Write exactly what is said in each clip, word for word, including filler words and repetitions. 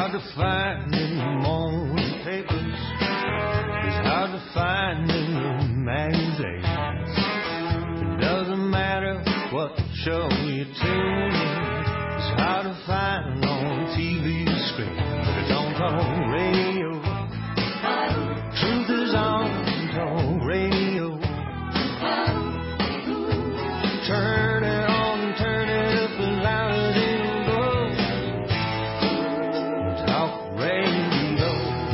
hard to find in the morning papers. It's hard to find in the magazines. It doesn't matter what show you tune in. It's hard to find on T V screen, but it's on talk radio. Truth is on talk radio. Turn it on, turn it up as loud as it goes. Talk radio.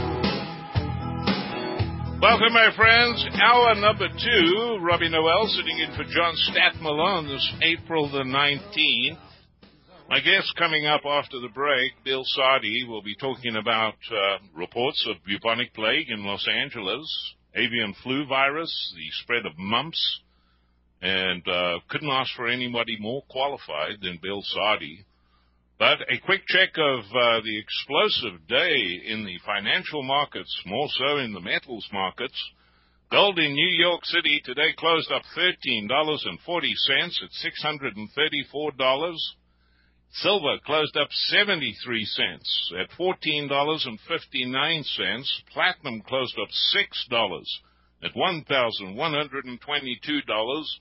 Welcome, my friends. Hour number two. Robbie Noel sitting in for John Statmiller on this April the nineteenth. My guest coming up after the break, Bill Sardi, will be talking about uh, reports of bubonic plague in Los Angeles, avian flu virus, the spread of mumps, and uh, couldn't ask for anybody more qualified than Bill Sardi. But a quick check of uh, the explosive day in the financial markets, more so in the metals markets. Gold in New York City today closed up thirteen dollars and forty cents at six hundred thirty-four dollars. Silver closed up seventy-three cents at fourteen dollars and fifty-nine cents. Platinum closed up six dollars at one thousand one hundred twenty-two dollars.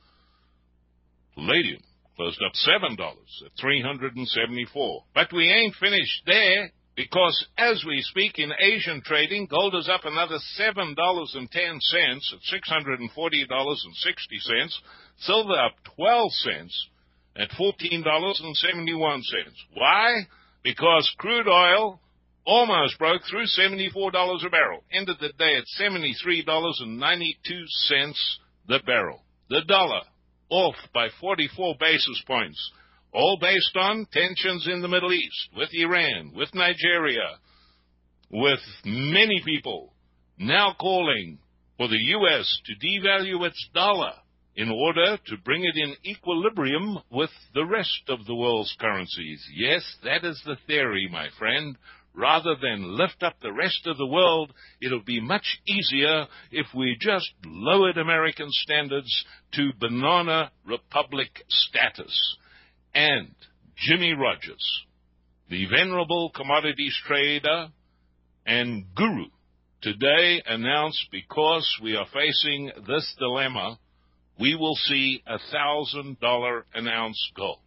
Palladium closed up seven dollars at three hundred seventy-four dollars. But we ain't finished there, because as we speak in Asian trading, gold is up another seven dollars and ten cents at six hundred forty dollars and sixty cents. Silver up twelve cents at fourteen dollars and seventy-one cents. Why? Because crude oil almost broke through seventy-four dollars a barrel. Ended the day at seventy-three dollars and ninety-two cents the barrel. The dollar off by forty-four basis points, all based on tensions in the Middle East, with Iran, with Nigeria, with many people now calling for the U S to devalue its dollar in order to bring it in equilibrium with the rest of the world's currencies. Yes, that is the theory, my friend. Rather than lift up the rest of the world, it'll be much easier if we just lowered American standards to banana republic status. And Jimmy Rogers, the venerable commodities trader and guru, today announced, because we are facing this dilemma, we will see a one thousand dollars an ounce gold.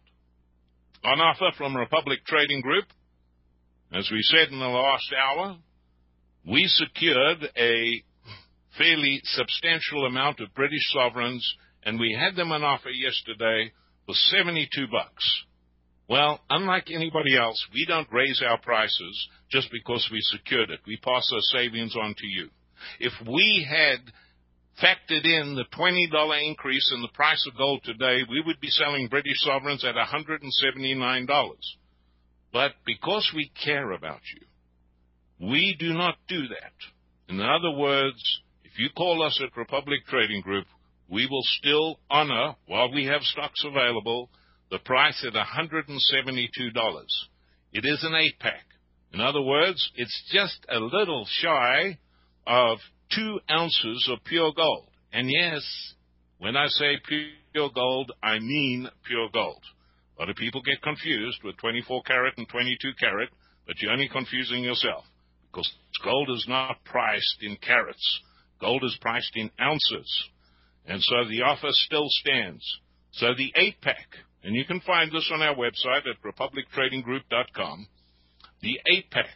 On offer from Republic Trading Group, as we said in the last hour, we secured a fairly substantial amount of British sovereigns, and we had them on offer yesterday for seventy-two bucks. Well, unlike anybody else, we don't raise our prices just because we secured it. We pass our savings on to you. If we had factored in the twenty dollars increase in the price of gold today, we would be selling British sovereigns at one hundred seventy-nine dollars. But because we care about you, we do not do that. In other words, if you call us at Republic Trading Group, we will still honor, while we have stocks available, the price at one hundred seventy-two dollars. It is an eight-pack. In other words, it's just a little shy of two ounces of pure gold. And yes, when I say pure gold, I mean pure gold. A lot of people get confused with twenty-four karat and twenty-two karat, but you're only confusing yourself, because gold is not priced in carats. Gold is priced in ounces. And so the offer still stands. So the eight-pack, and you can find this on our website at republic trading group dot com, the eight-pack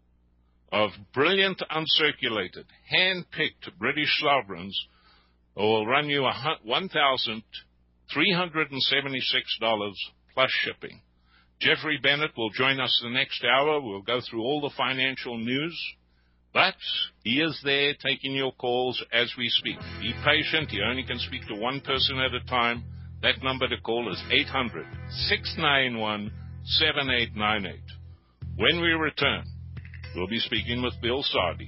of brilliant, uncirculated, hand-picked British sovereigns will run you one thousand three hundred seventy-six dollars plus shipping. Jeffrey Bennett will join us the next hour. We'll go through all the financial news, but he is there taking your calls as we speak. Be patient. He only can speak to one person at a time. That number to call is eight hundred, six nine one, seven eight nine eight. When we return, we'll be speaking with Bill Sardi.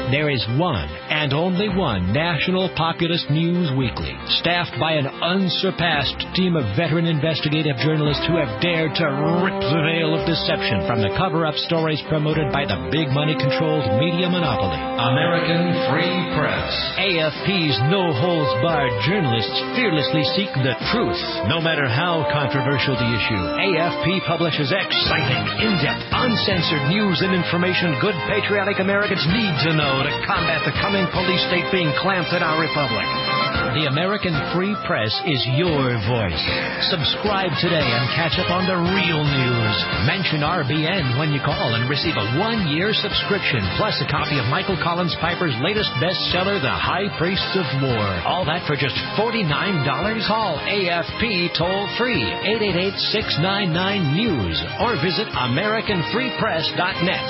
There is one and only one National Populist News Weekly, staffed by an unsurpassed team of veteran investigative journalists who have dared to rip the veil of deception from the cover-up stories promoted by the big money-controlled media monopoly, American Free Press. A F P's no-holds-barred journalists fearlessly seek the truth, no matter how controversial the issue. A F P publishes exciting, in-depth, uncensored news and information good patriotic Americans need to know to combat the coming police state being clamped in our republic. The American Free Press is your voice. Subscribe today and catch up on the real news. Mention R B N when you call and receive a one-year subscription, plus a copy of Michael Collins Piper's latest bestseller, The High Priests of War. All that for just forty-nine dollars. Call A F P toll-free, eight eight eight, six nine nine, news, or visit American Free Press dot net.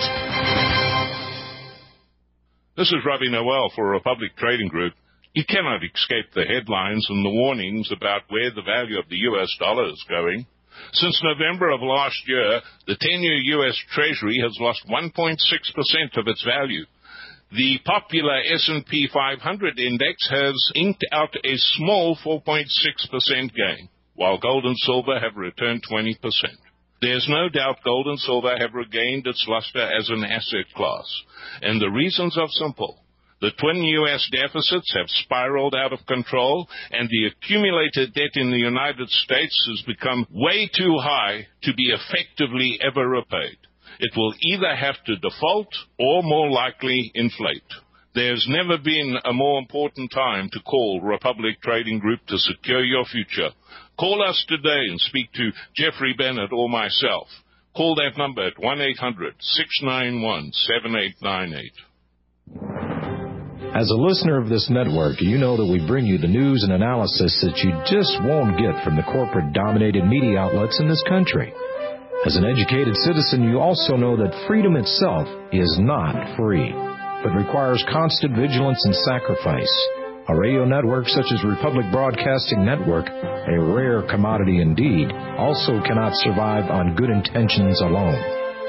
This is Robbie Noel for Republic Trading Group. You cannot escape the headlines and the warnings about where the value of the U S dollar is going. Since November of last year, the ten-year U S Treasury has lost one point six percent of its value. The popular S and P five hundred index has inked out a small four point six percent gain, while gold and silver have returned twenty percent. There's no doubt gold and silver have regained its luster as an asset class, and the reasons are simple. The twin U S deficits have spiraled out of control, and the accumulated debt in the United States has become way too high to be effectively ever repaid. It will either have to default or, more likely, inflate. There's never been a more important time to call Republic Trading Group to secure your future. Call us today and speak to Jeffrey Bennett or myself. Call that number at one eight hundred, six nine one, seven eight nine eight. As a listener of this network, you know that we bring you the news and analysis that you just won't get from the corporate-dominated media outlets in this country. As an educated citizen, you also know that freedom itself is not free, but requires constant vigilance and sacrifice. A radio network such as Republic Broadcasting Network, a rare commodity indeed, also cannot survive on good intentions alone.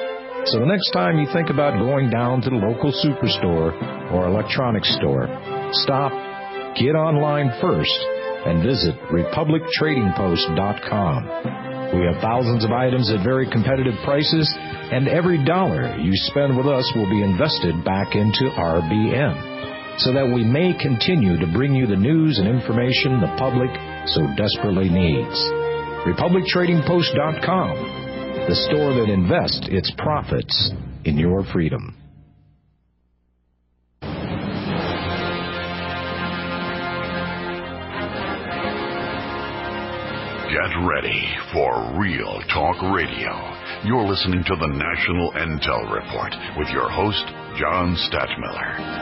So the next time you think about going down to the local superstore or electronics store, stop, get online first, and visit Republic Trading Post dot com. We have thousands of items at very competitive prices, and every dollar you spend with us will be invested back into R B N, so that we may continue to bring you the news and information the public so desperately needs. Republic Trading Post dot com, the store that invests its profits in your freedom. Get ready for Real Talk Radio. You're listening to the National Intel Report with your host, John Stadtmiller.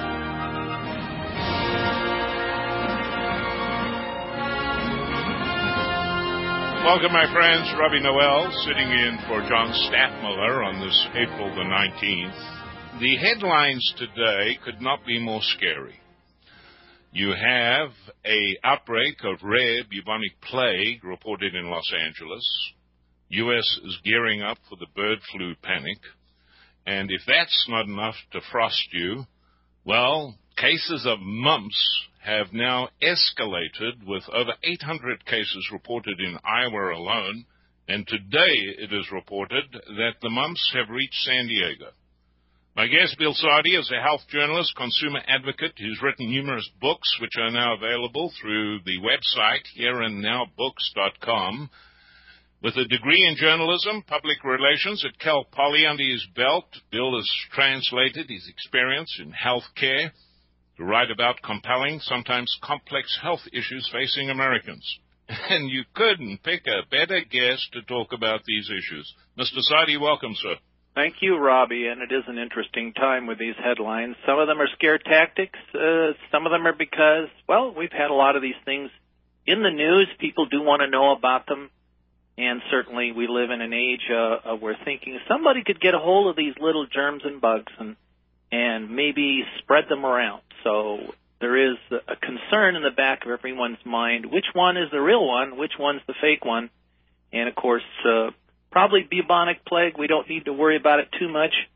Welcome, my friends. Robbie Noel sitting in for John Stadtmiller on this April the nineteenth. The headlines today could not be more scary. You have a outbreak of rare bubonic plague reported in Los Angeles. U S is gearing up for the bird flu panic. And if that's not enough to frost you, well, cases of mumps have now escalated with over eight hundred cases reported in Iowa alone. And today it is reported that the mumps have reached San Diego. My guest, Bill Sardi, is a health journalist, consumer advocate who's written numerous books, which are now available through the website here and now books dot com. With a degree in journalism, public relations at Cal Poly under his belt, Bill has translated his experience in health care to write about compelling, sometimes complex health issues facing Americans. And you couldn't pick a better guest to talk about these issues. Mister Sardi, welcome, sir. Thank you, Robbie, and it is an interesting time with these headlines. Some of them are scare tactics. Uh, some of them are because, well, we've had a lot of these things in the news. People do want to know about them, and certainly we live in an age uh, of where thinking somebody could get a hold of these little germs and bugs and and maybe spread them around. So there is a concern in the back of everyone's mind. Which one is the real one? Which one's the fake one? And, of course, uh, probably bubonic plague. We don't need to worry about it too much.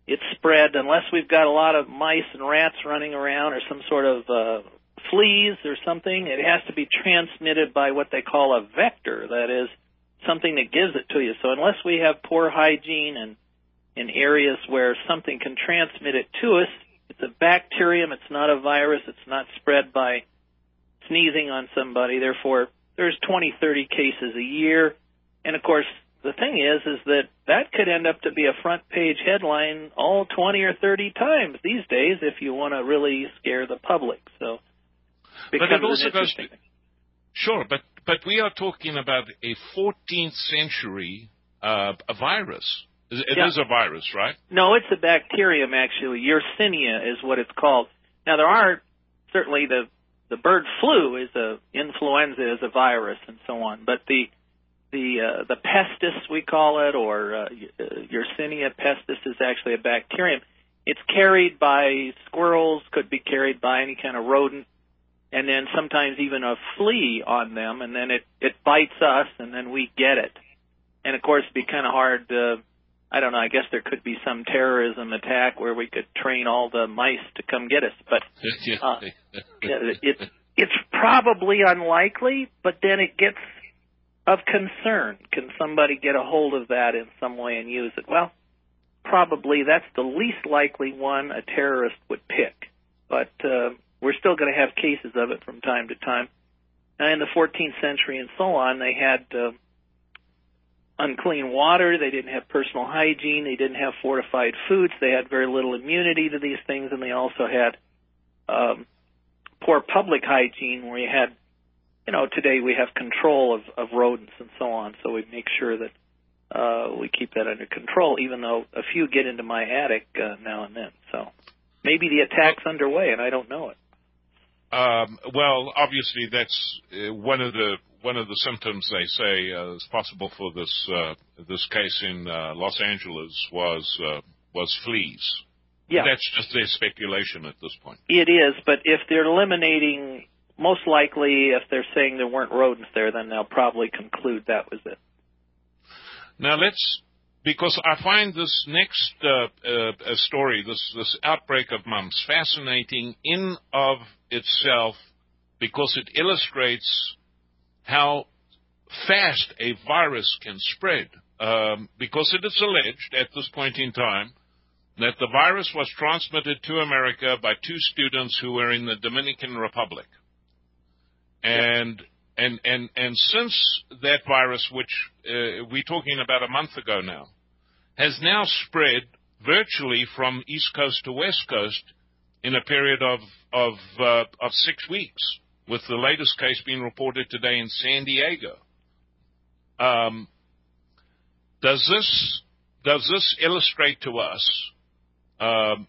it's spread unless we've got a lot of mice and rats running around or some sort of uh, fleas or something. It has to be transmitted by what they call a vector, that is, something that gives it to you. So unless we have poor hygiene and in areas where something can transmit it to us, it's a bacterium, it's not a virus, it's not spread by sneezing on somebody. Therefore, there's twenty, thirty cases a year. And, of course, the thing is, is that that could end up to be a front-page headline all twenty or thirty times these days if you want to really scare the public. So it but it also goes to, sure, but, but we are talking about a fourteenth century uh, a virus. It yeah. is a virus, right? No, it's a bacterium, actually. Yersinia is what it's called. Now, there are certainly the, the bird flu is a, influenza is a virus and so on, but the The uh, the pestis, we call it, or uh, Yersinia pestis, is actually a bacterium. It's carried by squirrels, could be carried by any kind of rodent, and then sometimes even a flea on them, and then it, it bites us, and then we get it. And, of course, it'd be kind of hard to, I don't know, I guess there could be some terrorism attack where we could train all the mice to come get us. But uh, it, it's probably unlikely, but then it gets of concern. Can somebody get a hold of that in some way and use it? Well, probably that's the least likely one a terrorist would pick. But uh, we're still going to have cases of it from time to time. Now, in the fourteenth century and so on, they had uh, unclean water. They didn't have personal hygiene. They didn't have fortified foods. They had very little immunity to these things, and they also had um, poor public hygiene where you had, you know, today we have control of, of rodents and so on, so we make sure that uh, we keep that under control, even though a few get into my attic uh, now and then. So maybe the attack's underway, and I don't know it. Um, well, obviously, that's uh, one of the one of the symptoms they say uh, is possible for this uh, this case in uh, Los Angeles was uh, was fleas. Yeah, that's just their speculation at this point. It is, but if they're eliminating, most likely, if they're saying there weren't rodents there, then they'll probably conclude that was it. Now let's, because I find this next uh, uh, story, this this outbreak of mumps, fascinating in of itself, because it illustrates how fast a virus can spread. Um, because it is alleged at this point in time that the virus was transmitted to America by two students who were in the Dominican Republic. And and and and since that virus, which uh, we're talking about a month ago now, has now spread virtually from East Coast to West Coast in a period of of uh, of six weeks, with the latest case being reported today in San Diego. Um, does this does this illustrate to us um,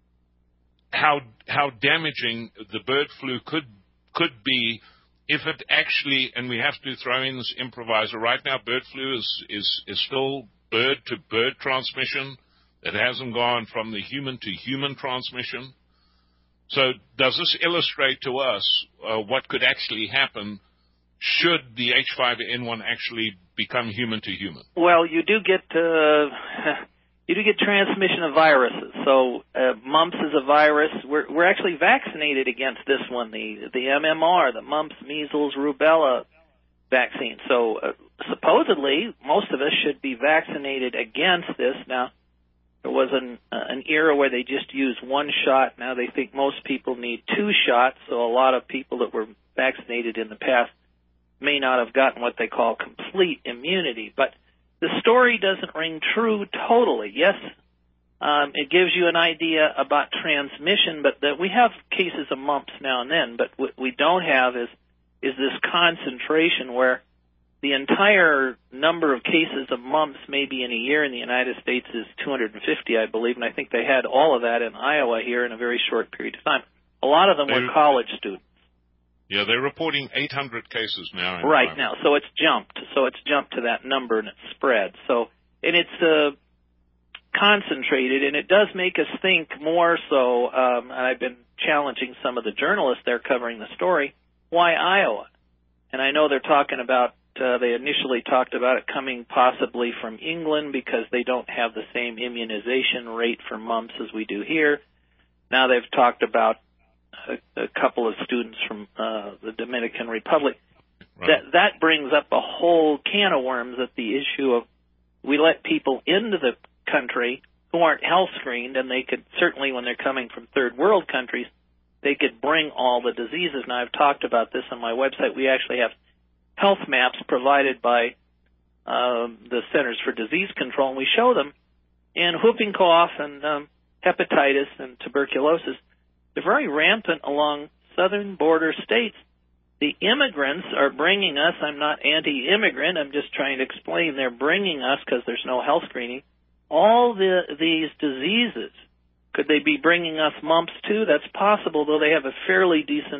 how how damaging the bird flu could could be? If it actually, and we have to throw in this improviser, right now bird flu is, is, is still bird-to-bird transmission. It hasn't gone from the human-to-human transmission. So does this illustrate to us uh, what could actually happen should the H five N one actually become human-to-human? Well, you do get uh, you do get transmission of viruses. So uh, mumps is a virus. We're, we're actually vaccinated against this one, the the M M R, the mumps, measles, rubella vaccine. So uh, supposedly most of us should be vaccinated against this. Now, there was an, uh, an era where they just used one shot. Now they think most people need two shots. So a lot of people that were vaccinated in the past may not have gotten what they call complete immunity. But the story doesn't ring true totally. Yes, um, it gives you an idea about transmission, but that we have cases of mumps now and then. But what we don't have is is this concentration where the entire number of cases of mumps maybe in a year in the United States is two hundred fifty, I believe, and I think they had all of that in Iowa here in a very short period of time. A lot of them were college students. Yeah, they're reporting eight hundred cases now. In right Iowa. now, so it's jumped. So it's jumped to that number and it's spread. So, and it's uh, concentrated, and it does make us think more so, um, and I've been challenging some of the journalists there covering the story, why Iowa? And I know they're talking about Uh, they initially talked about it coming possibly from England because they don't have the same immunization rate for mumps as we do here. Now they've talked about a, a couple of students from uh, the Dominican Republic. Right. That that brings up a whole can of worms at the issue of we let people into the country who aren't health screened, and they could certainly, when they're coming from third world countries, they could bring all the diseases. Now, I've talked about this on my website. We actually have health maps provided by um, the Centers for Disease Control, and we show them. And whooping cough and um, hepatitis and tuberculosis, they're very rampant along southern border states. The immigrants are bringing us, I'm not anti-immigrant, I'm just trying to explain, they're bringing us, because there's no health screening, all the, these diseases. Could they be bringing us mumps too? That's possible, though they have a fairly decent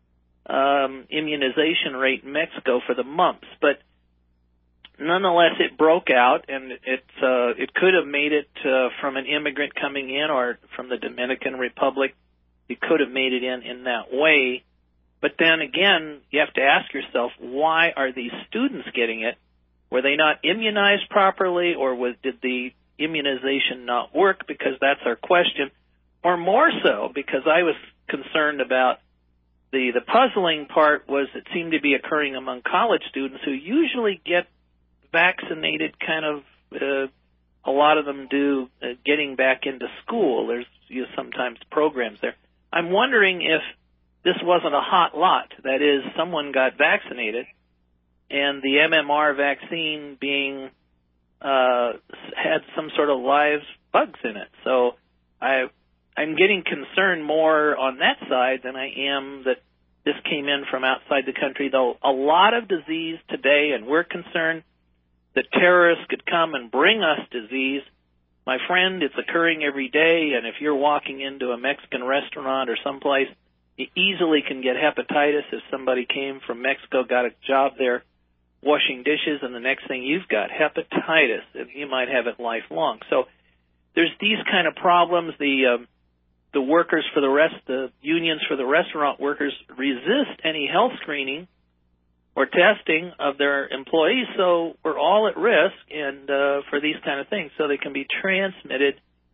um, immunization rate in Mexico for the mumps. But nonetheless, it broke out, and it, uh, it could have made it uh, from an immigrant coming in or from the Dominican Republic. It could have made it in in that way. But then again, you have to ask yourself, why are these students getting it? Were they not immunized properly, or was, did the immunization not work? Because that's our question. Or more so, because I was concerned about the, the puzzling part was it seemed to be occurring among college students who usually get vaccinated kind of, uh, a lot of them do, uh, getting back into school. There's you know, sometimes programs there. I'm wondering if this wasn't a hot lot. That is, someone got vaccinated, and the M M R vaccine being uh, had some sort of live bugs in it. So I, I'm getting concerned more on that side than I am that this came in from outside the country, though a lot of disease today, and we're concerned that terrorists could come and bring us disease. My friend, it's occurring every day, and if you're walking into a Mexican restaurant or someplace, you easily can get hepatitis if somebody came from Mexico, got a job there washing dishes, and the next thing you've got hepatitis, and you might have it lifelong. So there's these kind of problems. The um, the workers for the rest, the unions for the restaurant workers resist any health screening or testing of their employees, so we're all at risk and uh, for these kind of things. So they can be transmitted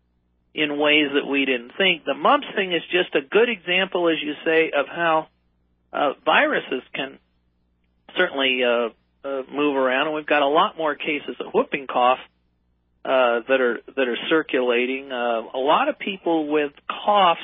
in ways that we didn't think. The mumps thing is just a good example, as you say, of how uh, viruses can certainly uh, uh, move around, and we've got a lot more cases of whooping cough uh, that are that are circulating. Uh, a lot of people with coughs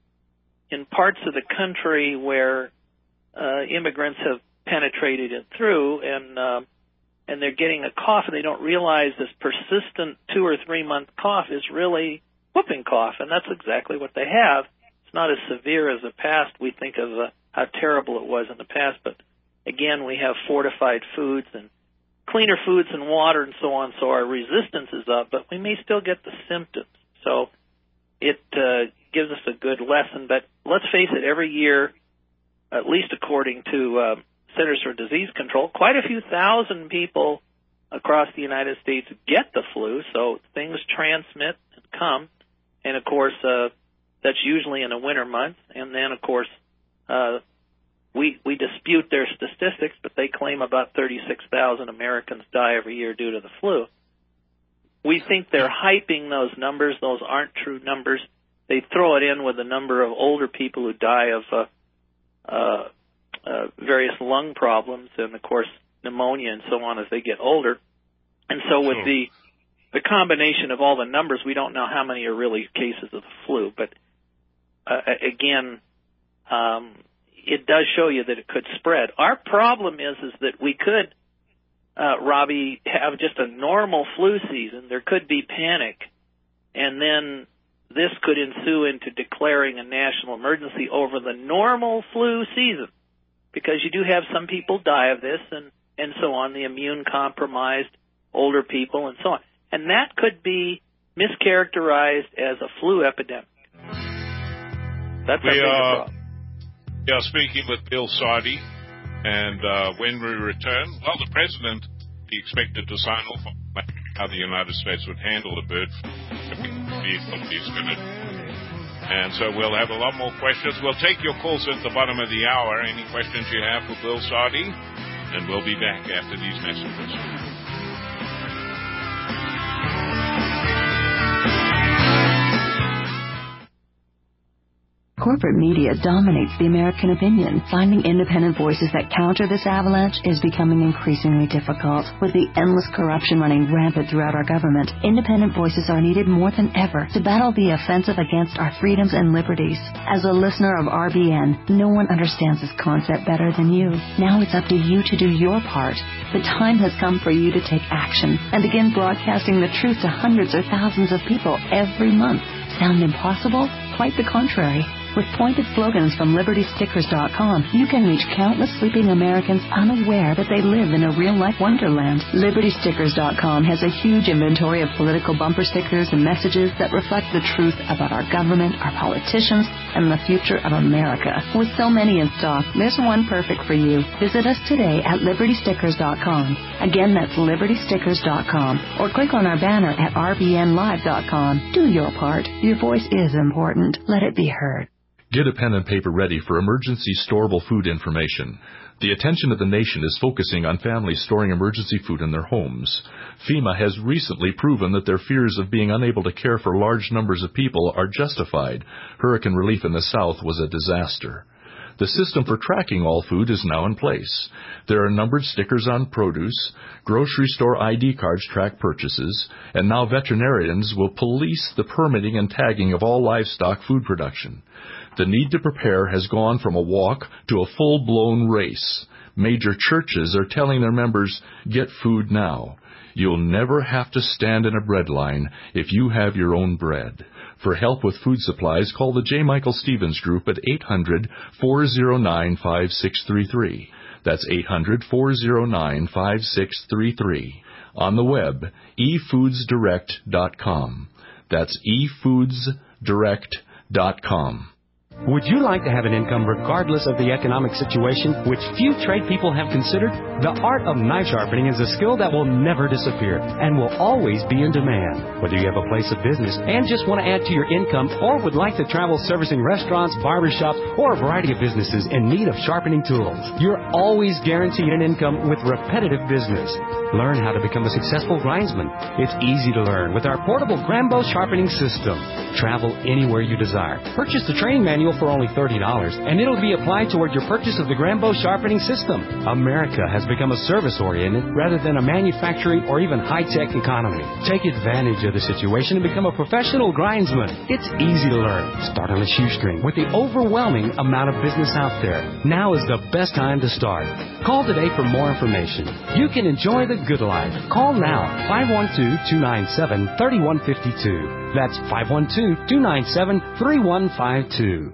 in parts of the country where uh, immigrants have penetrated it through, and uh, and they're getting a cough, and they don't realize this persistent two or three month cough is really whooping cough, and that's exactly what they have. It's not as severe as the past. We think of uh, how terrible it was in the past, but again, we have fortified foods and cleaner foods and water and so on, so our resistance is up, but we may still get the symptoms. So it uh, gives us a good lesson, but let's face it, every year, at least according to uh, Centers for Disease Control, quite a few thousand people across the United States get the flu, so things transmit and come. And, of course, uh, that's usually in the winter months. And then, of course, uh, we we dispute their statistics, but they claim about thirty-six thousand Americans die every year due to the flu. We think they're hyping those numbers. Those aren't true numbers. They throw it in with the number of older people who die of uh, uh, uh, various lung problems and, of course, pneumonia and so on as they get older. And so with the the combination of all the numbers, we don't know how many are really cases of the flu. But, uh, again, um, it does show you that it could spread. Our problem is is that we could, uh, Robbie, have just a normal flu season. There could be panic, and then this could ensue into declaring a national emergency over the normal flu season, because you do have some people die of this and, and so on, the immune-compromised, older people and so on. And that could be mischaracterized as a flu epidemic. That's we, a bigger uh, problem. We are speaking with Bill Sardi, and uh, when we return, well, the president be expected to sign off on how the United States would handle the bird flu. He's going to, and so we'll have a lot more questions. We'll take your calls at the bottom of the hour. Any questions you have for Bill Sardi? And we'll be back after these messages. Corporate media dominates the American opinion. Finding independent voices that counter this avalanche is becoming increasingly difficult. With the endless corruption running rampant throughout our government, independent voices are needed more than ever to battle the offensive against our freedoms and liberties. As a listener of R B N, no one understands this concept better than you. Now it's up to you to do your part. The time has come for you to take action and begin broadcasting the truth to hundreds or thousands of people every month. Sound impossible? Quite the contrary. With pointed slogans from Liberty Stickers dot com, you can reach countless sleeping Americans unaware that they live in a real-life wonderland. Liberty Stickers dot com has a huge inventory of political bumper stickers and messages that reflect the truth about our government, our politicians, and the future of America. With so many in stock, there's one perfect for you. Visit us today at Liberty Stickers dot com. Again, that's Liberty Stickers dot com. Or click on our banner at R B N Live dot com. Do your part. Your voice is important. Let it be heard. Get a pen and paper ready for emergency storable food information. The attention of the nation is focusing on families storing emergency food in their homes. FEMA has recently proven that their fears of being unable to care for large numbers of people are justified. Hurricane relief in the South was a disaster. The system for tracking all food is now in place. There are numbered stickers on produce, grocery store I D cards track purchases, and now veterinarians will police the permitting and tagging of all livestock food production. The need to prepare has gone from a walk to a full-blown race. Major churches are telling their members, get food now. You'll never have to stand in a bread line if you have your own bread. For help with food supplies, call the J. Michael Stevens Group at eight hundred, four oh nine, five six three three. That's eight hundred, four oh nine, five six three three. On the web, e foods direct dot com. That's e foods direct dot com. Would you like to have an income regardless of the economic situation, which few trade people have considered? The art of knife sharpening is a skill that will never disappear and will always be in demand. Whether you have a place of business and just want to add to your income or would like to travel servicing restaurants, barbershops, or a variety of businesses in need of sharpening tools, you're always guaranteed an income with repetitive business. Learn how to become a successful grindsman. It's easy to learn with our portable Grambo sharpening system. Travel anywhere you desire. Purchase the training manual for only thirty dollars, and it'll be applied toward your purchase of the Grambo sharpening system. America has become a service-oriented rather than a manufacturing or even high-tech economy. Take advantage of the situation and become a professional grindsman. It's easy to learn. Start on a shoestring with the overwhelming amount of business out there. Now is the best time to start. Call today for more information. You can enjoy the good life. Call now, five one two, two nine seven, three one five two. That's five one two, two nine seven, three one five two.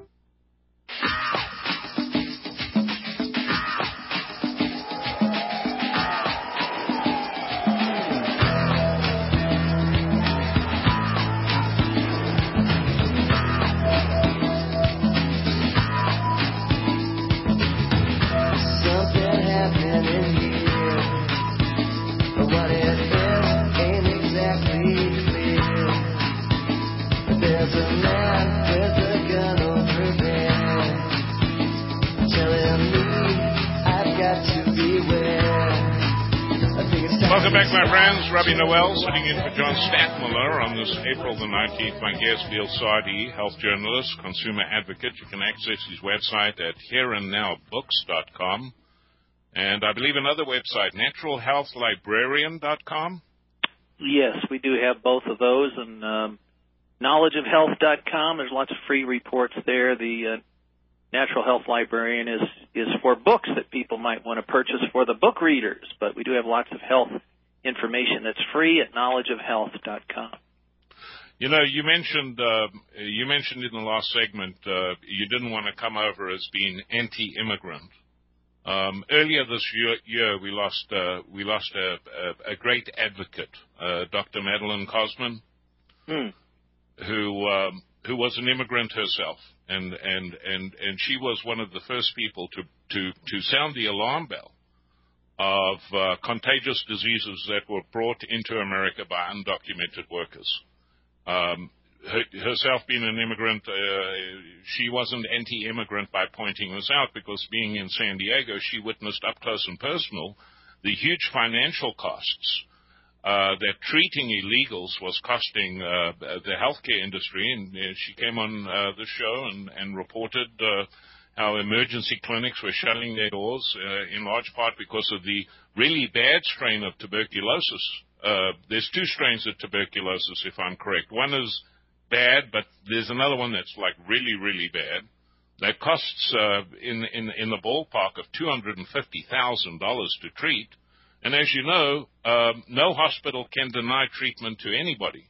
Welcome back, my friends. Robbie Noel sitting in for John Stadtmiller on this April the nineteenth. My guest, Bill Sardi, health journalist, consumer advocate. You can access his website at here and now books dot com. And I believe another website, natural health librarian dot com. Yes, we do have both of those. And um, knowledge of health dot com, there's lots of free reports there. The uh, Natural Health Librarian is, is for books that people might want to purchase for the book readers, but we do have lots of health information that's free at knowledge of health dot com. You know, you mentioned uh, you mentioned in the last segment uh, you didn't want to come over as being anti-immigrant. Um, earlier this year, year we lost uh, we lost a, a, a great advocate, uh, Doctor Madeline Cosman, hmm. who um, who was an immigrant herself. And, and, and, and she was one of the first people to, to, to sound the alarm bell of uh, contagious diseases that were brought into America by undocumented workers. Um, her, herself being an immigrant, uh, she wasn't anti-immigrant by pointing this out, because being in San Diego, she witnessed up close and personal the huge financial costs uh, that treating illegals was costing uh, the healthcare industry. And uh, she came on uh, the show and, and reported uh, how emergency clinics were shutting their doors, uh, in large part because of the really bad strain of tuberculosis. Uh, there's two strains of tuberculosis, if I'm correct. One is bad, but there's another one that's like really, really bad. That costs uh, in, in in the ballpark of two hundred fifty thousand dollars to treat. And as you know, um, no hospital can deny treatment to anybody.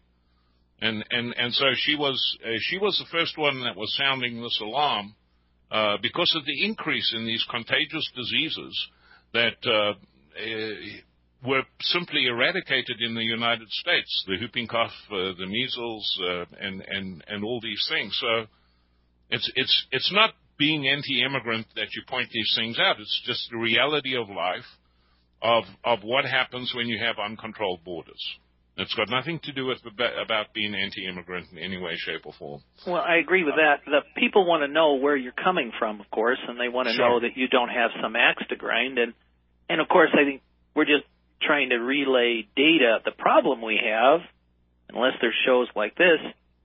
And and, and so she was uh, she was the first one that was sounding this alarm uh, because of the increase in these contagious diseases that uh, uh, were simply eradicated in the United States, the whooping cough, uh, the measles, uh, and, and, and all these things. So it's, it's, it's not being anti-immigrant that you point these things out. It's just the reality of life, of, of what happens when you have uncontrolled borders. It's got nothing to do with about being anti-immigrant in any way, shape, or form. Well, I agree with that. The people want to know where you're coming from, of course, and they want to Sure. know that you don't have some axe to grind. And, and of course, I think we're just trying to relay data. The problem we have, unless there's shows like this,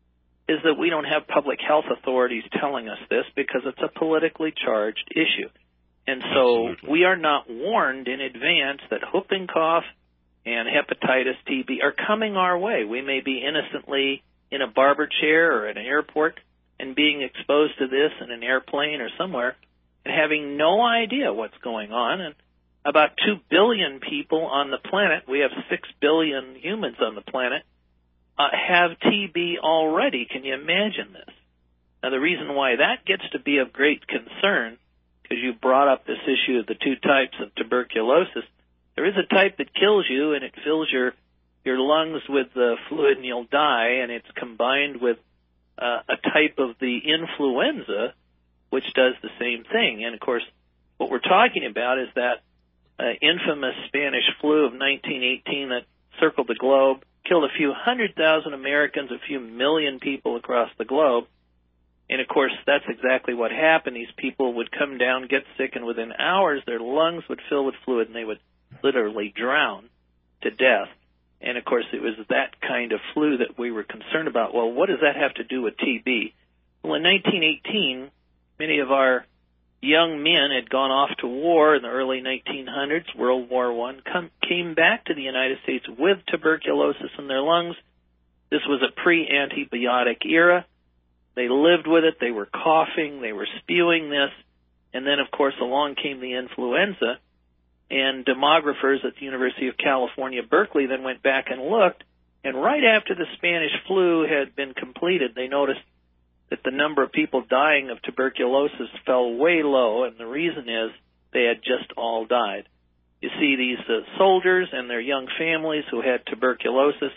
is that we don't have public health authorities telling us this because it's a politically charged issue. And so Absolutely. we are not warned in advance that whooping cough and hepatitis T B are coming our way. We may be innocently in a barber chair or at an airport and being exposed to this in an airplane or somewhere and having no idea what's going on. And about two billion people on the planet, we have six billion humans on the planet, uh, have T B already. Can you imagine this? Now, the reason why that gets to be of great concern, because you brought up this issue of the two types of tuberculosis, there is a type that kills you, and it fills your your lungs with the fluid, and you'll die, and it's combined with uh, a type of the influenza, which does the same thing. And, of course, what we're talking about is that uh, infamous Spanish flu of nineteen eighteen that circled the globe, killed a few hundred thousand Americans, a few million people across the globe. And, of course, that's exactly what happened. These people would come down, get sick, and within hours their lungs would fill with fluid, and they would literally drown to death. And, of course, it was that kind of flu that we were concerned about. Well, what does that have to do with T B? Well, in nineteen eighteen, many of our young men had gone off to war in the early nineteen hundreds, World War One, come, came back to the United States with tuberculosis in their lungs. This was a pre-antibiotic era. They lived with it. They were coughing. They were spewing this. And then, of course, along came the influenza. And demographers at the University of California, Berkeley, then went back and looked. And right after the Spanish flu had been completed, they noticed that the number of people dying of tuberculosis fell way low. And the reason is they had just all died. You see, these uh, soldiers and their young families who had tuberculosis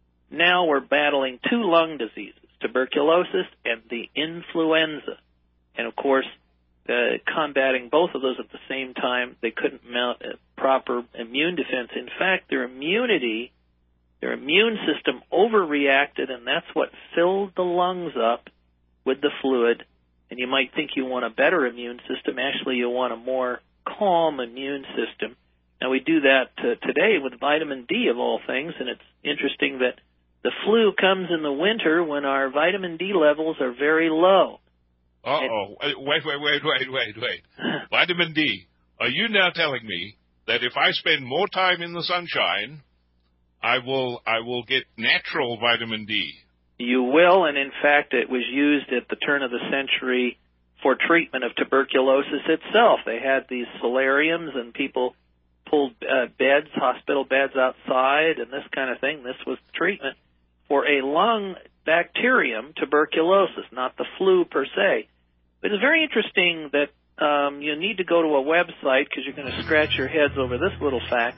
now were battling two lung diseases, tuberculosis and the influenza. And, of course, uh, combating both of those at the same time, they couldn't mount a proper immune defense. In fact, their immunity, their immune system overreacted, and that's what filled the lungs up with the fluid. And you might think you want a better immune system. Actually, you want a more calm immune system. Now, we do that uh, today with vitamin D, of all things, and it's interesting that the flu comes in the winter when our vitamin D levels are very low. Uh-oh. Wait, wait, wait, wait, wait, wait. Vitamin D. Are you now telling me that if I spend more time in the sunshine, I will I will get natural vitamin D? You will, and in fact, it was used at the turn of the century for treatment of tuberculosis itself. They had these solariums, and people pulled uh, beds, hospital beds outside, and this kind of thing. This was treatment for a lung bacterium, tuberculosis, not the flu per se. But it's very interesting that um, you need to go to a website because you're going to scratch your heads over this little fact.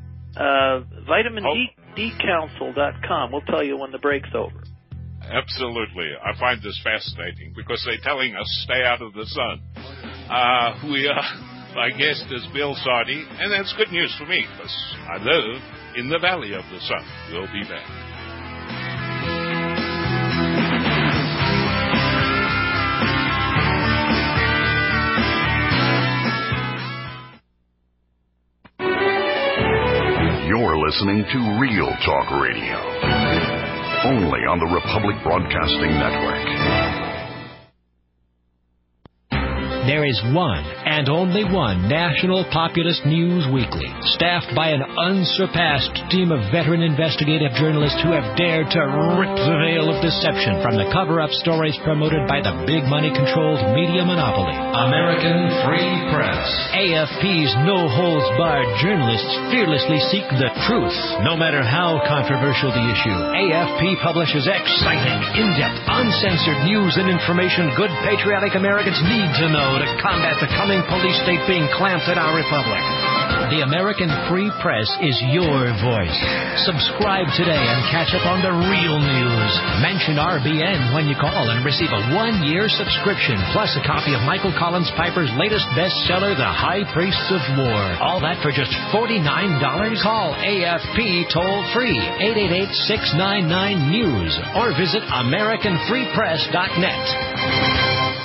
Uh, vitamin D council dot com will tell you when the break's over. Absolutely. I find this fascinating because they're telling us stay out of the sun. Uh, we are, my guest is Bill Sardi, and that's good news for me because I live in the Valley of the Sun. We'll be back. listening to Real Talk Radio, only on the Republic Broadcasting Network. There is one and only one National Populist News Weekly, staffed by an unsurpassed team of veteran investigative journalists who have dared to rip the veil of deception from the cover-up stories promoted by the big money-controlled media monopoly. American Free Press. A F P's no-holds-barred journalists fearlessly seek the truth, no matter how controversial the issue. A F P publishes exciting, in-depth, uncensored news and information good patriotic Americans need to know to combat the coming police state being clamped at our republic. The American Free Press is your voice. Subscribe today and catch up on the real news. Mention R B N when you call and receive a one-year subscription, plus a copy of Michael Collins Piper's latest bestseller, The High Priests of War. All that for just forty-nine dollars. Call A F P toll-free, eight eight eight, six nine nine, news, or visit American Free Press dot net.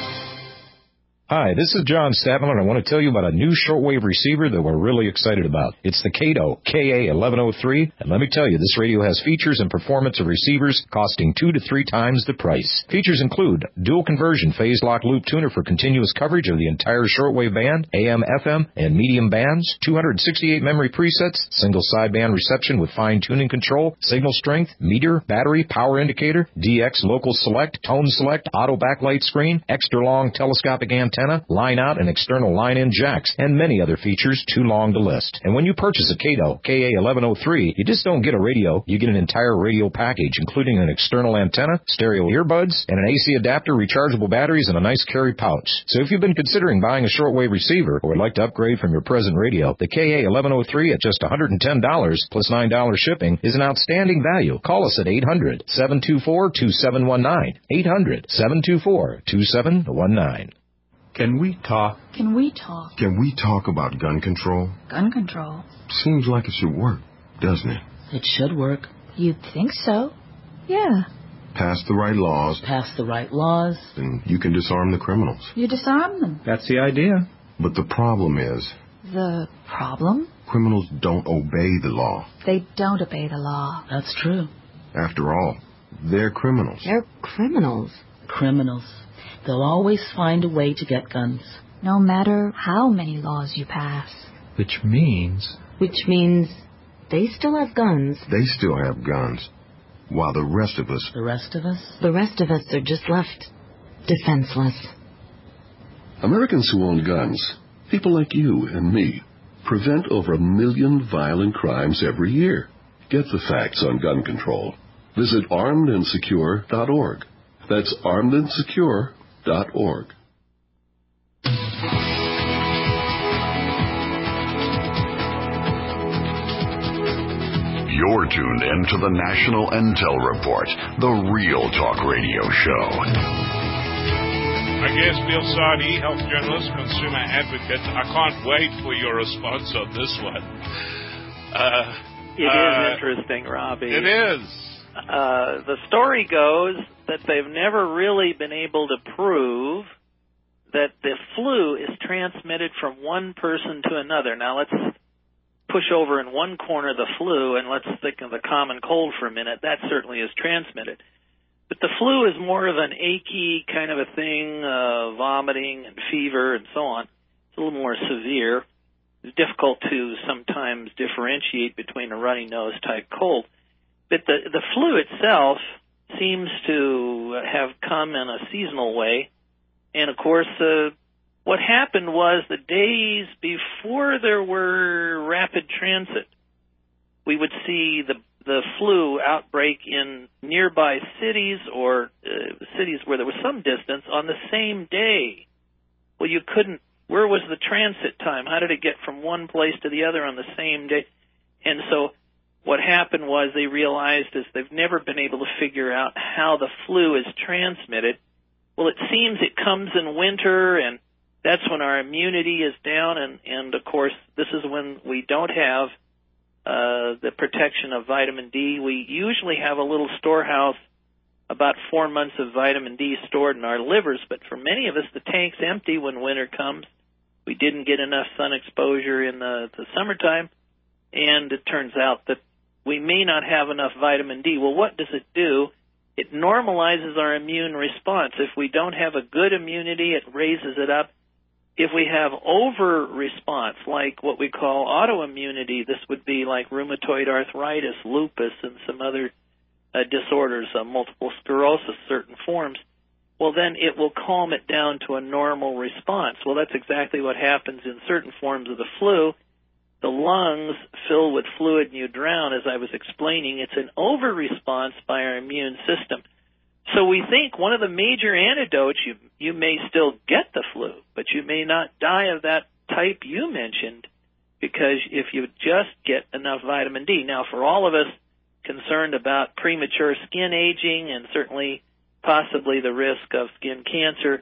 Hi, this is John Statmiller, and I want to tell you about a new shortwave receiver that we're really excited about. It's the Kato K A eleven oh three, and let me tell you, this radio has features and performance of receivers costing two to three times the price. Features include dual conversion phase lock loop tuner for continuous coverage of the entire shortwave band, A M, F M, and medium bands, two hundred sixty-eight memory presets, single sideband reception with fine tuning control, signal strength, meter, battery, power indicator, D X local select, tone select, auto backlight screen, extra long telescopic antenna, Antenna, line out and external line-in jacks, and many other features too long to list. And when you purchase a Kato K A eleven oh three, you just don't get a radio, you get an entire radio package, including an external antenna, stereo earbuds, and an A C adapter, rechargeable batteries, and a nice carry pouch. So if you've been considering buying a shortwave receiver or would like to upgrade from your present radio, the K A eleven oh three at just one hundred ten dollars plus nine dollars shipping is an outstanding value. Call us at eight hundred, seven two four, two seven one nine, eight hundred, seven two four, two seven one nine. Can we talk? Can we talk? Can we talk about gun control? Gun control? Seems like it should work, doesn't it? It should work. You'd think so. Yeah. Pass the right laws. Pass the right laws. And you can disarm the criminals. You disarm them. That's the idea. But the problem is... The problem? Criminals don't obey the law. They don't obey the law. That's true. After all, they're criminals. They're criminals. Criminals. They'll always find a way to get guns. No matter how many laws you pass. Which means... Which means they still have guns. They still have guns. While the rest of us... The rest of us? The rest of us are just left defenseless. Americans who own guns, people like you and me, prevent over a million violent crimes every year. Get the facts on gun control. Visit armed and secure dot org. That's armed and secure dot org. You're tuned in to the National Intel Report, the Real Talk Radio Show. I guess Bill Sadi, health journalist, consumer advocate. I can't wait for your response on this one. Uh, it uh, is interesting, Robbie. It is. Uh, the story goes that they've never really been able to prove that the flu is transmitted from one person to another. Now, let's push over in one corner the flu, and let's think of the common cold for a minute. That certainly is transmitted. But the flu is more of an achy kind of a thing, uh, vomiting and fever and so on. It's a little more severe. It's difficult to sometimes differentiate between a runny nose type cold. But the, the flu itself seems to have come in a seasonal way. And, of course, uh, what happened was the days before there were rapid transit, we would see the the flu outbreak in nearby cities or uh, cities where there was some distance on the same day. Well, you couldn't. Where was the transit time? How did it get from one place to the other on the same day? And so what happened was they realized is they've never been able to figure out how the flu is transmitted. Well, it seems it comes in winter, and that's when our immunity is down, and, and of course, this is when we don't have uh, the protection of vitamin D. We usually have a little storehouse, about four months of vitamin D stored in our livers, but for many of us, the tank's empty when winter comes. We didn't get enough sun exposure in the, the summertime, and it turns out that we may not have enough vitamin D. Well, what does it do? It normalizes our immune response. If we don't have a good immunity, it raises it up. If we have over-response, like what we call autoimmunity, this would be like rheumatoid arthritis, lupus, and some other uh, disorders, uh, multiple sclerosis, certain forms, well, then it will calm it down to a normal response. Well, that's exactly what happens in certain forms of the flu. The lungs fill with fluid and you drown, as I was explaining. It's an over-response by our immune system. So we think one of the major antidotes, you, you may still get the flu, but you may not die of that type you mentioned, because if you just get enough vitamin D. Now, for all of us concerned about premature skin aging and certainly possibly the risk of skin cancer,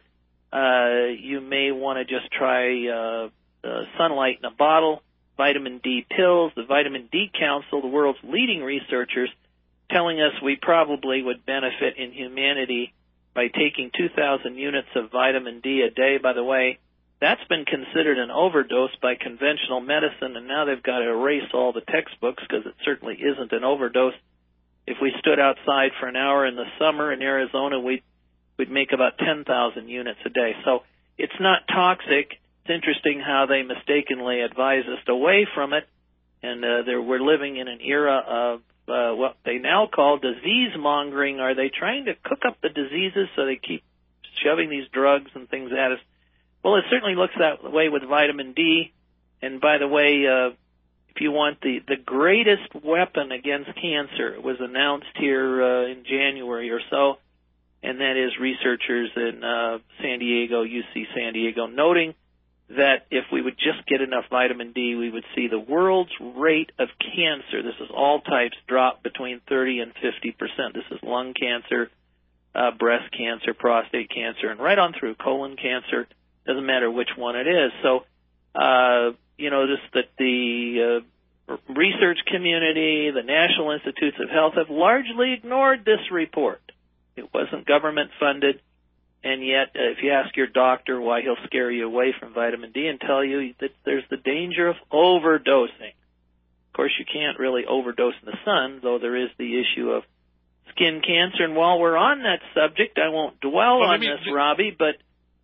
uh, you may want to just try uh, uh, sunlight in a bottle, vitamin D pills. The Vitamin D Council, the world's leading researchers, telling us we probably would benefit in humanity by taking two thousand units of vitamin D a day. By the way, that's been considered an overdose by conventional medicine, and now they've got to erase all the textbooks because it certainly isn't an overdose. If we stood outside for an hour in the summer in Arizona, we'd, we'd make about ten thousand units a day. So it's not toxic. It's interesting how they mistakenly advise us away from it, and uh, there, we're living in an era of uh, what they now call disease-mongering. Are they trying to cook up the diseases so they keep shoving these drugs and things at us? Well, it certainly looks that way with vitamin D. And by the way, uh, if you want the, the greatest weapon against cancer, it was announced here uh, in January or so, and that is researchers in uh, San Diego, U C San Diego, noting that if we would just get enough vitamin D, we would see the world's rate of cancer, this is all types, drop between thirty and fifty percent. This is lung cancer, uh, breast cancer, prostate cancer, and right on through colon cancer. Doesn't matter which one it is. So, uh, you know, just that the uh, research community, the National Institutes of Health have largely ignored this report. It wasn't government funded. And yet, uh, if you ask your doctor why, he'll scare you away from vitamin D and tell you that there's the danger of overdosing. Of course, you can't really overdose in the sun, though there is the issue of skin cancer. And while we're on that subject, I won't dwell well, on me, this, Robbie, but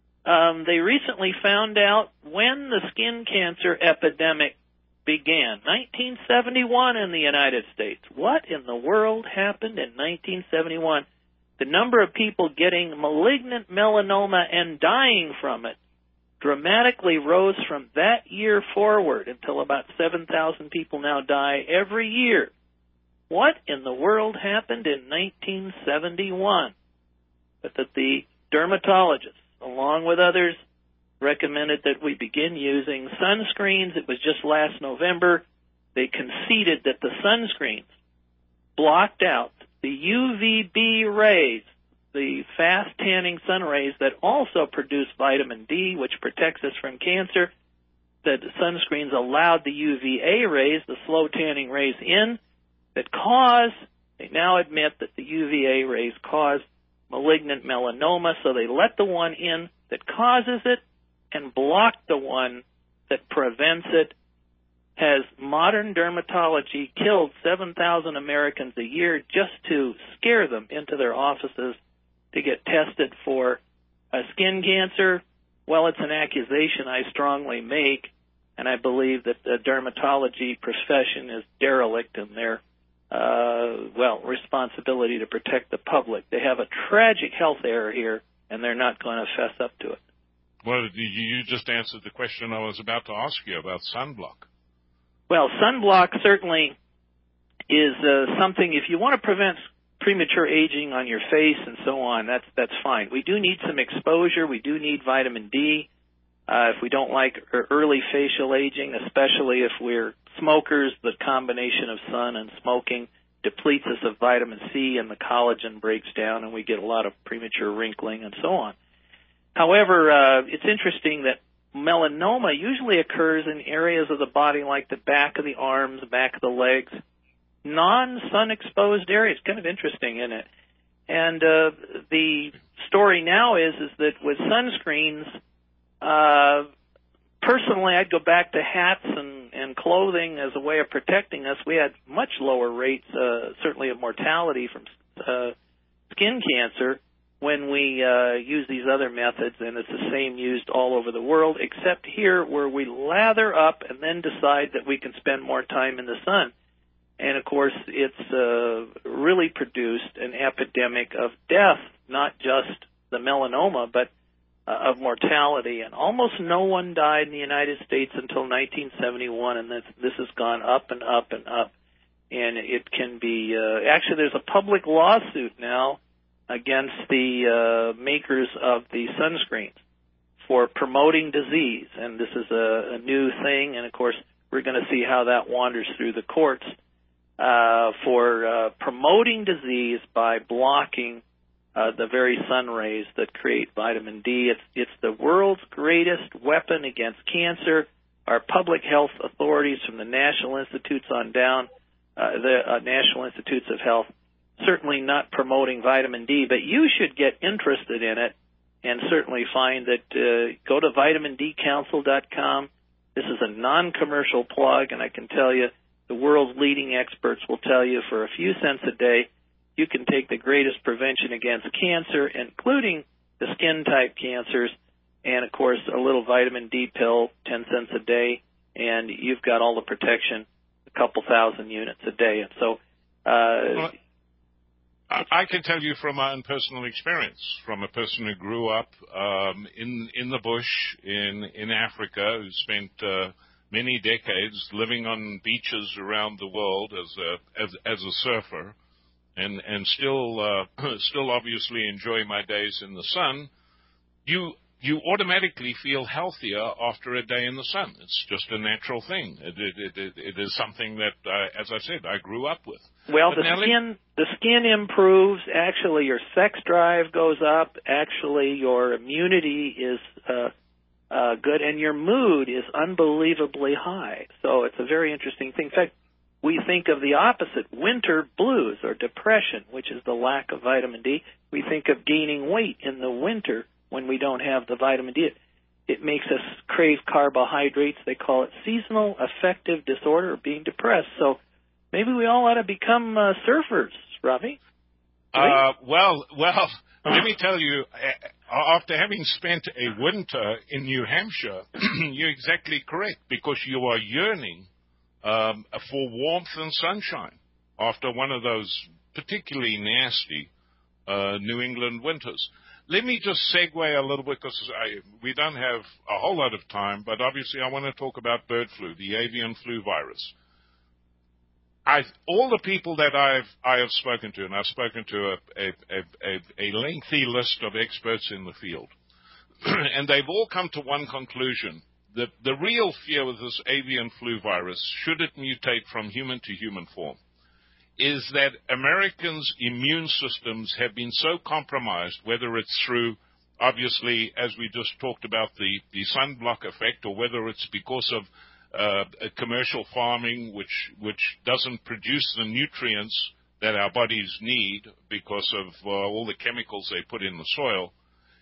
um, they recently found out when the skin cancer epidemic began. nineteen seventy-one in the United States. What in the world happened in nineteen seventy-one? The number of people getting malignant melanoma and dying from it dramatically rose from that year forward until about seven thousand people now die every year. What in the world happened in nineteen seventy-one? But that the dermatologists, along with others, recommended that we begin using sunscreens. It was just last November. They conceded that the sunscreens blocked out the U V B rays, the fast tanning sun rays that also produce vitamin D, which protects us from cancer. The sunscreens allowed the U V A rays, the slow tanning rays, in that cause, they now admit that the U V A rays cause malignant melanoma, so they let the one in that causes it and block the one that prevents it. Has modern dermatology killed seven thousand Americans a year just to scare them into their offices to get tested for uh, skin cancer? Well, it's an accusation I strongly make, and I believe that the dermatology profession is derelict in their, uh, well, responsibility to protect the public. They have a tragic health error here, and they're not going to fess up to it. Well, you just answered the question I was about to ask you about sunblock. Well, sunblock certainly is uh, something, if you want to prevent premature aging on your face and so on, that's that's fine. We do need some exposure. We do need vitamin D. Uh, if we don't like early facial aging, especially if we're smokers, the combination of sun and smoking depletes us of vitamin C and the collagen breaks down and we get a lot of premature wrinkling and so on. However, uh, it's interesting that melanoma usually occurs in areas of the body like the back of the arms, the back of the legs, non-sun exposed areas. Kind of interesting, isn't it? And uh, the story now is is that with sunscreens, uh, personally, I'd go back to hats and, and clothing as a way of protecting us. We had much lower rates, uh, certainly of mortality from uh, skin cancer when we uh, use these other methods, and it's the same used all over the world, except here where we lather up and then decide that we can spend more time in the sun. And, of course, it's uh, really produced an epidemic of death, not just the melanoma, but uh, of mortality. And almost no one died in the United States until nineteen seventy-one, and this, this has gone up and up and up. And it can be uh, – actually, there's a public lawsuit now against the uh, makers of the sunscreens for promoting disease. And this is a, a new thing, and, of course, we're going to see how that wanders through the courts uh, for uh, promoting disease by blocking uh, the very sun rays that create vitamin D. It's, it's the world's greatest weapon against cancer. Our public health authorities from the National Institutes on down, uh, the uh, National Institutes of Health, certainly not promoting vitamin D, but you should get interested in it and certainly find that uh, go to vitamin d council dot com. This is a non-commercial plug, and I can tell you the world's leading experts will tell you for a few cents a day you can take the greatest prevention against cancer, including the skin-type cancers, and, of course, a little vitamin D pill, ten cents a day, and you've got all the protection, a couple thousand units a day. And so uh, well, I can tell you from my own personal experience, from a person who grew up um, in in the bush in in Africa, who spent uh, many decades living on beaches around the world as a as, as a surfer, and and still uh, still obviously enjoy my days in the sun. You you automatically feel healthier after a day in the sun. It's just a natural thing. It it it, it is something that, uh, as I said, I grew up with. Well, but the skin the skin improves. Actually, your sex drive goes up. Actually, your immunity is uh, uh, good, and your mood is unbelievably high. So it's a very interesting thing. In fact, we think of the opposite, winter blues or depression, which is the lack of vitamin D. We think of gaining weight in the winter when we don't have the vitamin D. It, it makes us crave carbohydrates. They call it seasonal affective disorder, or being depressed. So maybe we all ought to become uh, surfers, Robbie. Uh, well, well, let me tell you, after having spent a winter in New Hampshire, you're exactly correct, because you are yearning um, for warmth and sunshine after one of those particularly nasty uh, New England winters. Let me just segue a little bit, because I, we don't have a whole lot of time, but obviously I want to talk about bird flu, the avian flu virus. I've, all the people that I've I have spoken to, and I've spoken to a, a, a, a lengthy list of experts in the field, and they've all come to one conclusion: that the real fear with this avian flu virus, should it mutate from human to human form, is that Americans' immune systems have been so compromised, whether it's through, obviously, as we just talked about, the, the sunblock effect, or whether it's because of uh, commercial farming, which which doesn't produce the nutrients that our bodies need because of uh, all the chemicals they put in the soil.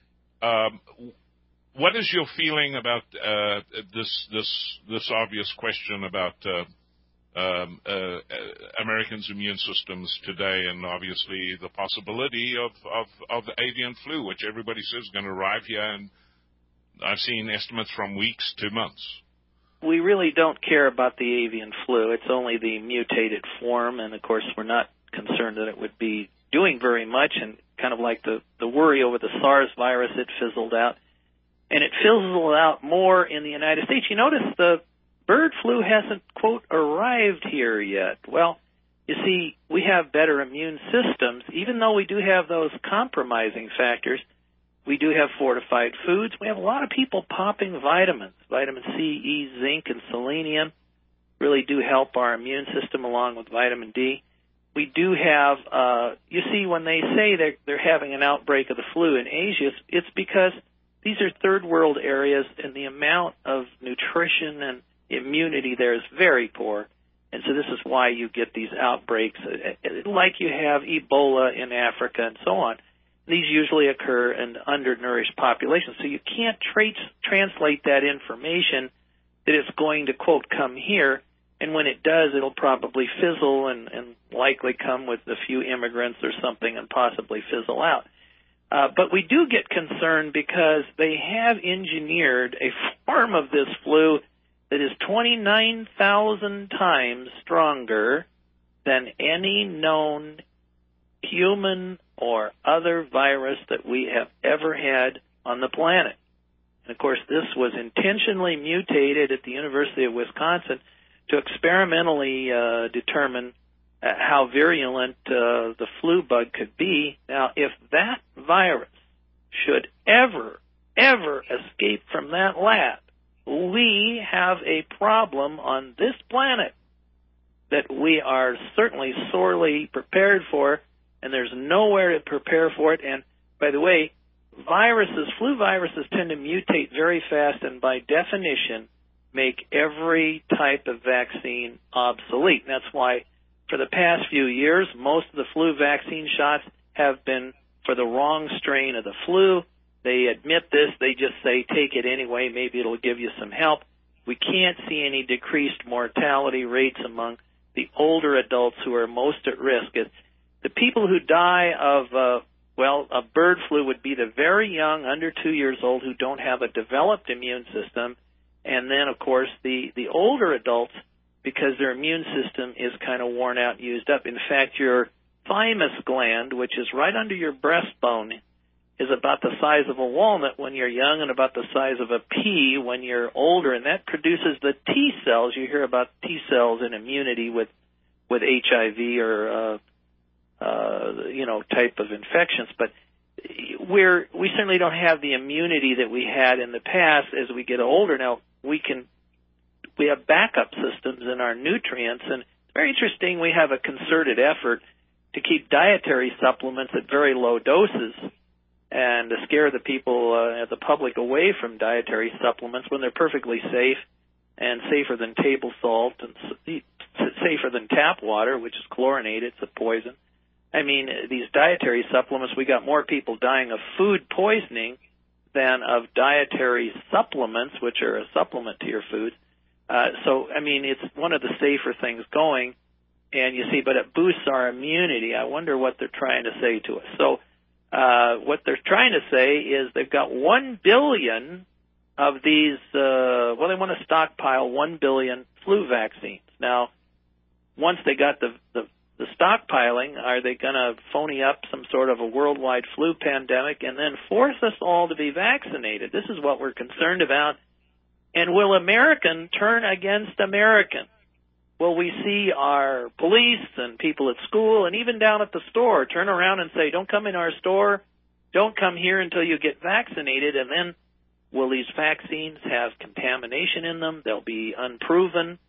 Um, what is your feeling about uh, this this this obvious question about uh, Um, uh, uh, Americans' immune systems today, and obviously the possibility of, of, of the avian flu, which everybody says is going to arrive here, and I've seen estimates from weeks to months? We really don't care about the avian flu. It's only the mutated form, and of course we're not concerned that it would be doing very much, and kind of like the, the worry over the SARS virus, it fizzled out. And it fizzled out more in the United States. You notice the bird flu hasn't, quote, arrived here yet. Well, you see, we have better immune systems. Even though we do have those compromising factors, we do have fortified foods. We have a lot of people popping vitamins. Vitamin C, E, zinc, and selenium really do help our immune system along with vitamin D. We do have, uh, you see, when they say they're, they're having an outbreak of the flu in Asia, it's because these are third world areas, and the amount of nutrition and immunity there is very poor, and so this is why you get these outbreaks, like you have Ebola in Africa and so on. these usually occur in undernourished populations. So you can't tra- translate that information that it's going to, quote, come here, and when it does, it'll probably fizzle and, and likely come with a few immigrants or something and possibly fizzle out. Uh, but we do get concerned because they have engineered a form of this flu that is twenty-nine thousand times stronger than any known human or other virus that we have ever had on the planet. And, of course, this was intentionally mutated at the University of Wisconsin to experimentally uh, determine uh, how virulent uh, the flu bug could be. Now, if that virus should ever, ever escape from that lab, we have a problem on this planet that we are certainly sorely prepared for, and there's nowhere to prepare for it. And, by the way, viruses, flu viruses tend to mutate very fast and, by definition, make every type of vaccine obsolete. And that's why for the past few years, most of the flu vaccine shots have been for the wrong strain of the flu. They admit this. They just say, take it anyway. Maybe it'll give you some help. We can't see any decreased mortality rates among the older adults who are most at risk. The people who die of, uh, well, a bird flu would be the very young, under two years old, who don't have a developed immune system. And then, of course, the, the older adults, because their immune system is kind of worn out and used up. In fact, your thymus gland, which is right under your breastbone, is about the size of a walnut when you're young and about the size of a pea when you're older, and that produces the T cells. You hear about T cells and immunity with, with H I V or, uh, uh, you know, type of infections, but we're, we certainly don't have the immunity that we had in the past as we get older. Now, we can, we have backup systems in our nutrients, and it's very interesting. We have a concerted effort to keep dietary supplements at very low doses and to scare the people, uh, the public away from dietary supplements when they're perfectly safe and safer than table salt and safer than tap water, which is chlorinated. It's a poison. I mean, these dietary supplements, we got more people dying of food poisoning than of dietary supplements, which are a supplement to your food. Uh, so, I mean, it's one of the safer things going, and you see, but it boosts our immunity. I wonder what they're trying to say to us. So, uh, what they're trying to say is they've got one billion of these, uh, well, they want to stockpile one billion flu vaccines. Now, once they got the, the The stockpiling, are they going to phony up some sort of a worldwide flu pandemic and then force us all to be vaccinated? This is what we're concerned about. And will American turn against American? Will we see our police and people at school and even down at the store turn around and say, don't come in our store, don't come here until you get vaccinated, and then will these vaccines have contamination in them? They'll be unproven.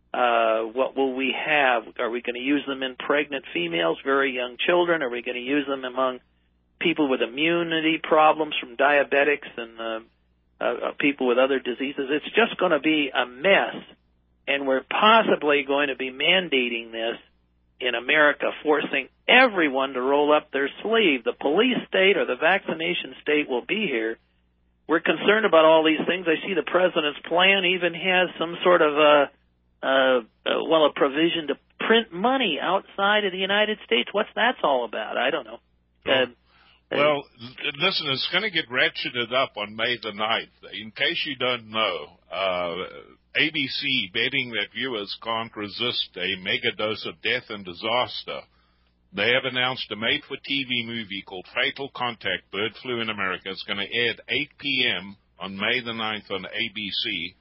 Uh, what will we have? Are we going to use them in pregnant females, very young children? Are we going to use them among people with immunity problems from diabetics and uh, uh, people with other diseases? It's just going to be a mess, and we're possibly going to be mandating this in America, forcing everyone to roll up their sleeve. The police state or the vaccination state will be here. We're concerned about all these things. I see the president's plan even has some sort of a Uh, uh, well, a provision to print money outside of the United States. What's that's all about? I don't know. Uh, well, uh, listen, it's going to get ratcheted up on May the ninth. In case you don't know, uh, A B C, betting that viewers can't resist a mega dose of death and disaster, they have announced a made-for-T V movie called Fatal Contact, Bird Flu in America. It's going to air at eight p.m. on May the ninth on A B C.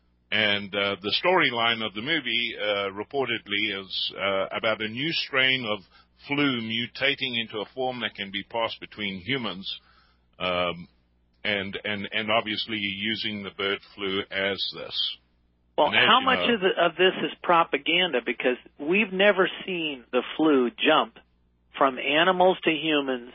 And uh, the storyline of the movie uh, reportedly is uh, about a new strain of flu mutating into a form that can be passed between humans, um, and and and obviously using the bird flu as this. Well, how much know, of, the, of this is propaganda? Because we've never seen the flu jump from animals to humans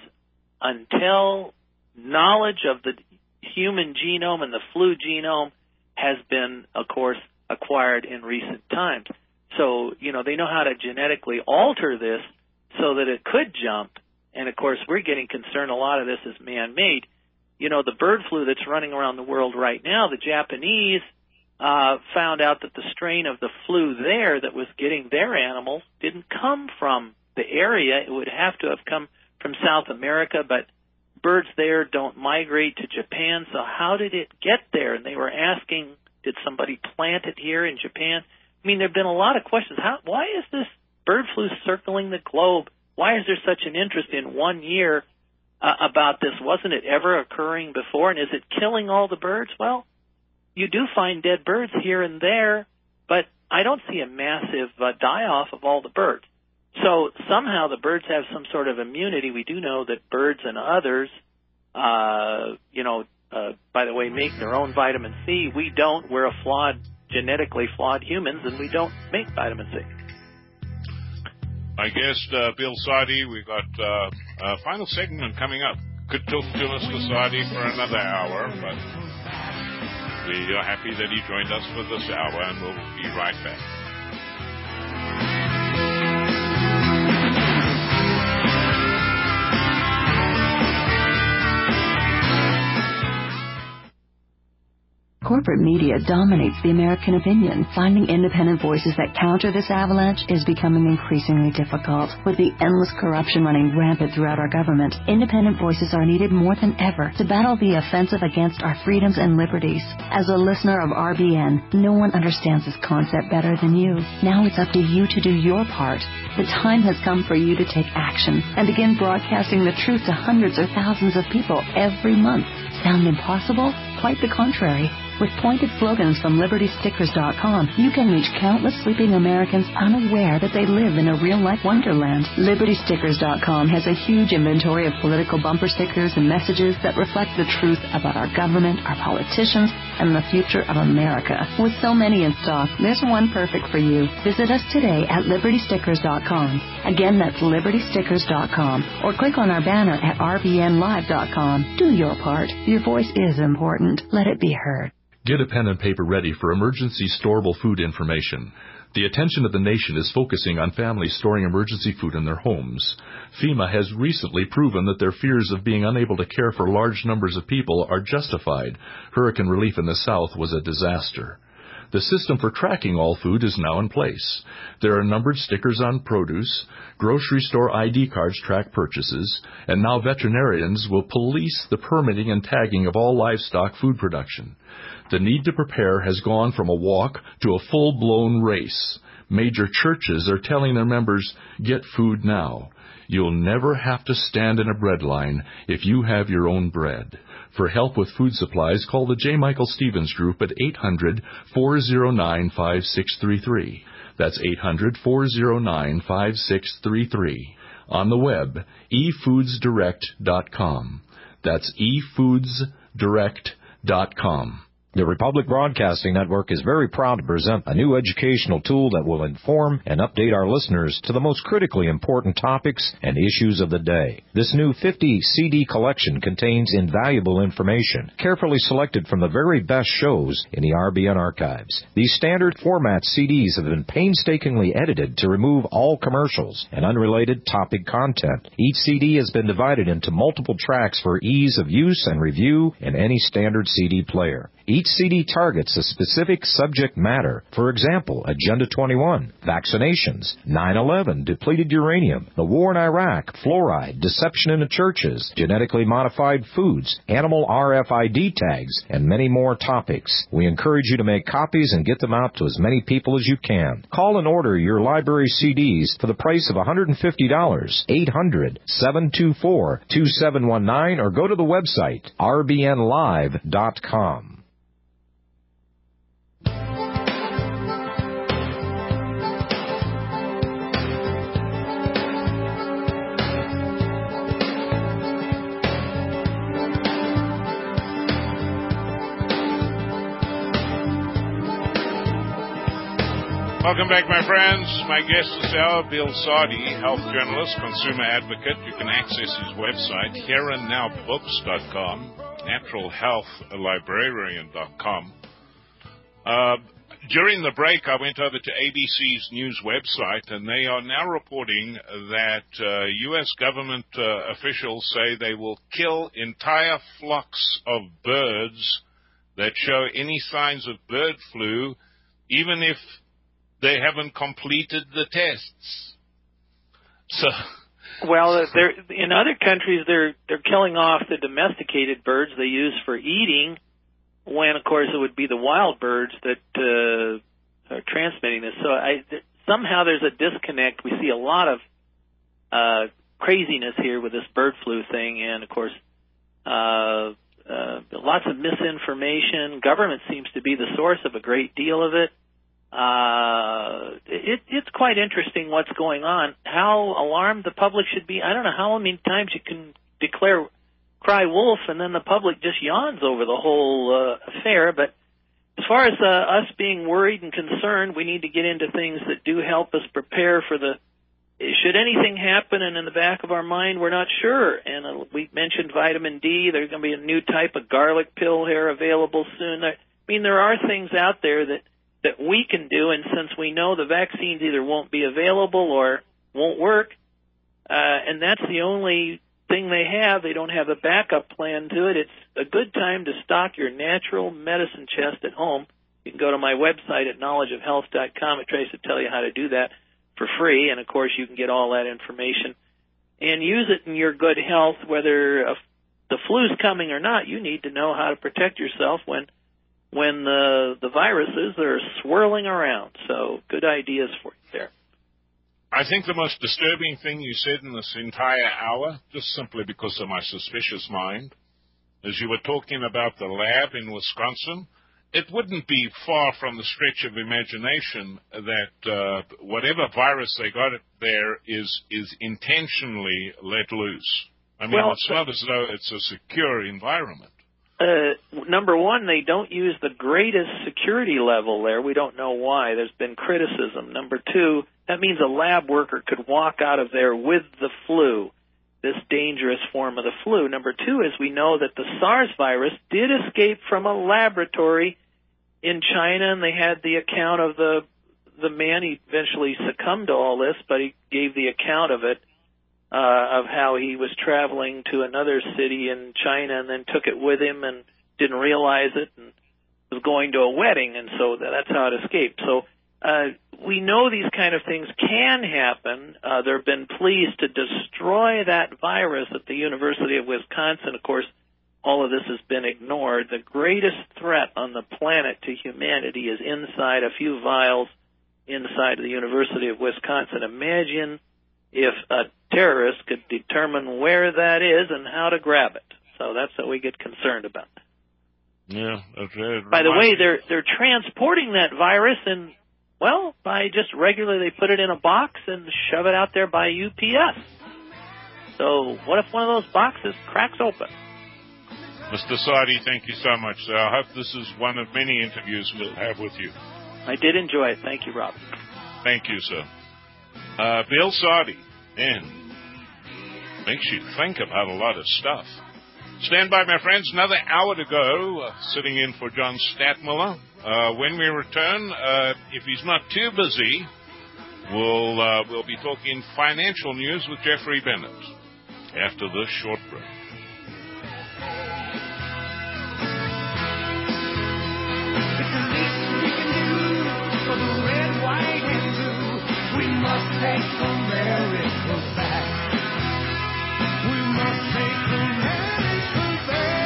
until knowledge of the human genome and the flu genome has been, of course, acquired in recent times. So, you know, they know how to genetically alter this so that it could jump, and of course we're getting concerned a lot of this is man-made. You know, the bird flu that's running around the world right now, the Japanese uh, found out that the strain of the flu there that was getting their animals didn't come from the area. It would have to have come from South America, but birds there don't migrate to Japan, so how did it get there? And they were asking, did somebody plant it here in Japan? I mean, there have been a lot of questions. How, why is this bird flu circling the globe? Why is there such an interest in one year uh, about this? Wasn't it ever occurring before? And is it killing all the birds? Well, you do find dead birds here and there, but I don't see a massive uh, die-off of all the birds. So somehow the birds have some sort of immunity. We do know that birds and others, uh, you know, uh, by the way, make their own vitamin C. We don't. We're a flawed, genetically flawed humans, and we don't make vitamin C. My guest, uh, Bill Soddy, we've got uh, a final segment coming up. Could talk to Mister Soddy for another hour, but we are happy that he joined us for this hour, and we'll be right back. Corporate media dominates the American opinion. Finding independent voices that counter this avalanche is becoming increasingly difficult. With the endless corruption running rampant throughout our government, independent voices are needed more than ever to battle the offensive against our freedoms and liberties. As a listener of R B N, no one understands this concept better than you. Now it's up to you to do your part. The time has come for you to take action and begin broadcasting the truth to hundreds or thousands of people every month. Sound impossible? Quite the contrary. With pointed slogans from Liberty Stickers dot com, you can reach countless sleeping Americans unaware that they live in a real-life wonderland. Liberty Stickers dot com has a huge inventory of political bumper stickers and messages that reflect the truth about our government, our politicians, and the future of America. With so many in stock, there's one perfect for you. Visit us today at Liberty Stickers dot com. Again, that's Liberty Stickers dot com. Or click on our banner at R B N Live dot com. Do your part. Your voice is important. Let it be heard. Get a pen and paper ready for emergency storable food information. The attention of the nation is focusing on families storing emergency food in their homes. FEMA has recently proven that their fears of being unable to care for large numbers of people are justified. Hurricane relief in the South was a disaster. The system for tracking all food is now in place. There are numbered stickers on produce, grocery store I D cards track purchases, and now veterinarians will police the permitting and tagging of all livestock food production. The need to prepare has gone from a walk to a full-blown race. Major churches are telling their members, get food now. You'll never have to stand in a bread line if you have your own bread. For help with food supplies, call the J. Michael Stevens Group at eight hundred, four oh nine, five six three three. That's eight hundred, four oh nine, five six three three. On the web, e foods direct dot com. That's e foods direct dot com. The Republic Broadcasting Network is very proud to present a new educational tool that will inform and update our listeners to the most critically important topics and issues of the day. This new fifty C D collection contains invaluable information, carefully selected from the very best shows in the R B N archives. These standard format C Ds have been painstakingly edited to remove all commercials and unrelated topic content. Each C D has been divided into multiple tracks for ease of use and review in any standard C D player. Each C D targets a specific subject matter. For example, Agenda twenty-one, vaccinations, nine eleven, depleted uranium, the war in Iraq, fluoride, deception in the churches, genetically modified foods, animal R F I D tags, and many more topics. We encourage you to make copies and get them out to as many people as you can. Call and order your library C Ds for the price of one hundred fifty dollars, eight hundred, seven two four, two seven one nine, or go to the website, R B N live dot com. Welcome back, my friends. My guest this hour, Bill Soddy, health journalist, consumer advocate. You can access his website, here and now books dot com, natural health librarian dot com. Uh, during the break, I went over to A B C's news website, and they are now reporting that uh, U S government uh, officials say they will kill entire flocks of birds that show any signs of bird flu, even if they haven't completed the tests. So, well, they're, in other countries, they're they're killing off the domesticated birds they use for eating, when, of course, it would be the wild birds that uh, are transmitting this. So I, th- somehow there's a disconnect. We see a lot of uh, craziness here with this bird flu thing, and, of course, uh, uh, lots of misinformation. Government seems to be the source of a great deal of it. Uh, it, it's quite interesting what's going on. How alarmed the public should be, I don't know how many times you can declare cry wolf and then the public just yawns over the whole uh, affair. But as far as uh, us being worried and concerned, we need to get into things that do help us prepare for the, should anything happen and in the back of our mind we're not sure. And uh, we mentioned vitamin D. There's going to be a new type of garlic pill here available soon. I mean, there are things out there that that we can do, and since we know the vaccines either won't be available or won't work, uh, and that's the only thing they have, they don't have a backup plan to it, it's a good time to stock your natural medicine chest at home. You can go to my website at knowledge of health dot com. It tries to tell you how to do that for free, and, of course, you can get all that information and use it in your good health, whether uh, the flu's coming or not. You need to know how to protect yourself when when the, the viruses are swirling around. So good ideas for you there. I think the most disturbing thing you said in this entire hour, just simply because of my suspicious mind, is you were talking about the lab in Wisconsin. It wouldn't be far from the stretch of imagination that uh, whatever virus they got there is is intentionally let loose. I mean, well, it's not as though it's a secure environment. Uh, number one, they don't use the greatest security level there. We don't know why. There's been criticism. Number two, that means a lab worker could walk out of there with the flu, this dangerous form of the flu. Number two is we know that the SARS virus did escape from a laboratory in China, and they had the account of the the man. He eventually succumbed to all this, but he gave the account of it. Uh, of how he was traveling to another city in China and then took it with him and didn't realize it and was going to a wedding, and so that's how it escaped. So uh, we know these kind of things can happen. Uh, there have been pleas to destroy that virus at the University of Wisconsin. Of course, all of this has been ignored. The greatest threat on the planet to humanity is inside a few vials inside of the University of Wisconsin. Imagine if a terrorist could determine where that is and how to grab it. So that's what we get concerned about. Yeah. Okay. By the way, they're they're transporting that virus, and, well, by just regularly they put it in a box and shove it out there by U P S. So what if one of those boxes cracks open? Mister Sadi, thank you so much, sir. I hope this is one of many interviews we'll have with you. I did enjoy it. Thank you, Rob. Thank you, sir. Uh, Bill Sadi, and makes you think about a lot of stuff. Stand by, my friends. Another hour to go, uh, sitting in for John Stadtmiller. Uh, when we return, uh, if he's not too busy, we'll, uh, we'll be talking financial news with Jeffrey Bennett after this short break. Take America back. We must take America back.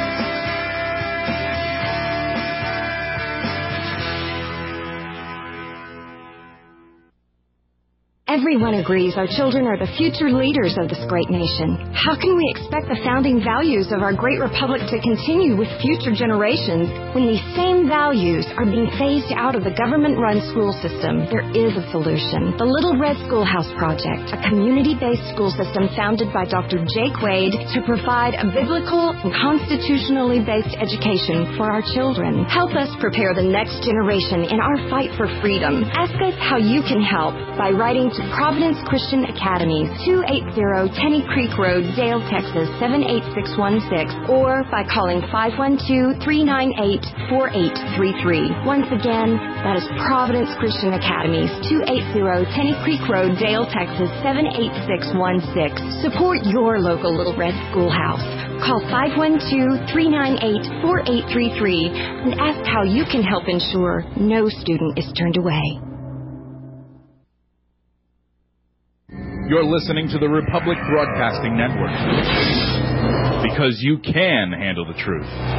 Everyone agrees our children are the future leaders of this great nation. How can we expect the founding values of our great republic to continue with future generations when these same values are being phased out of the government-run school system? There is a solution. The Little Red Schoolhouse Project, a community-based school system founded by Doctor Jake Wade to provide a biblical and constitutionally based education for our children. Help us prepare the next generation in our fight for freedom. Ask us how you can help by writing to Providence Christian Academies, two eighty Tenney Creek Road, Dale, Texas, seven eight six one six, or by calling five one two, three nine eight, four eight three three. Once again, that is Providence Christian Academies, two eighty Tenney Creek Road, Dale, Texas, seven eight six one six. Support your local Little Red Schoolhouse. Call five one two, three nine eight, four eight three three and ask how you can help ensure no student is turned away. You're listening to the Republic Broadcasting Network, because you can handle the truth.